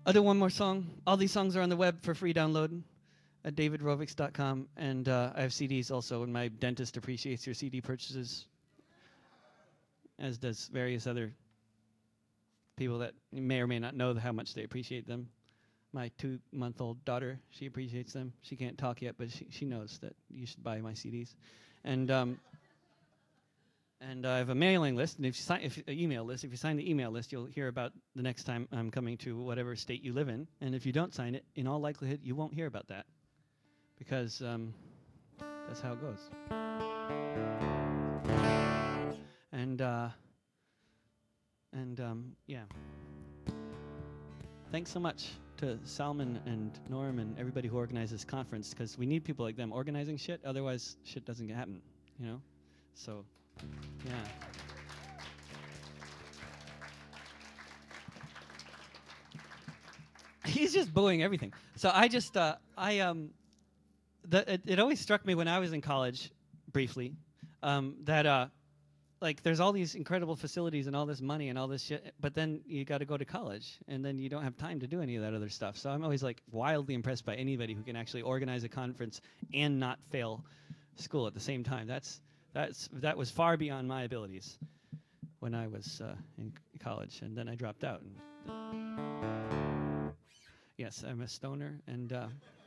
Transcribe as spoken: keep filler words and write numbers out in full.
I'll do one more song. All these songs are on the web for free download at david rovics dot com, and uh, I have C Ds also, and my dentist appreciates your C D purchases, as does various other people that may or may not know how much they appreciate them. My two-month-old daughter, she appreciates them. She can't talk yet, but she, she knows that you should buy my C Ds. And um, and I have a mailing list, and if you sign, if uh, email list. If you sign the email list, you'll hear about the next time I'm coming to whatever state you live in. And if you don't sign it, in all likelihood, you won't hear about that, because um, that's how it goes. And uh, and um, yeah. Thanks so much to Salman and Norm and everybody who organized this conference, because we need people like them organizing shit. Otherwise, shit doesn't happen, you know? So, yeah. He's just booing everything. So I just, uh, I, um, the, it, it always struck me when I was in college, briefly, um, that, uh, like, there's all these incredible facilities and all this money and all this shit, but then you got to go to college, and then you don't have time to do any of that other stuff. So I'm always, like, wildly impressed by anybody who can actually organize a conference and not fail school at the same time. That's, that's, that was far beyond my abilities when I was uh, in c- college, and then I dropped out. And yes, I'm a stoner, and uh,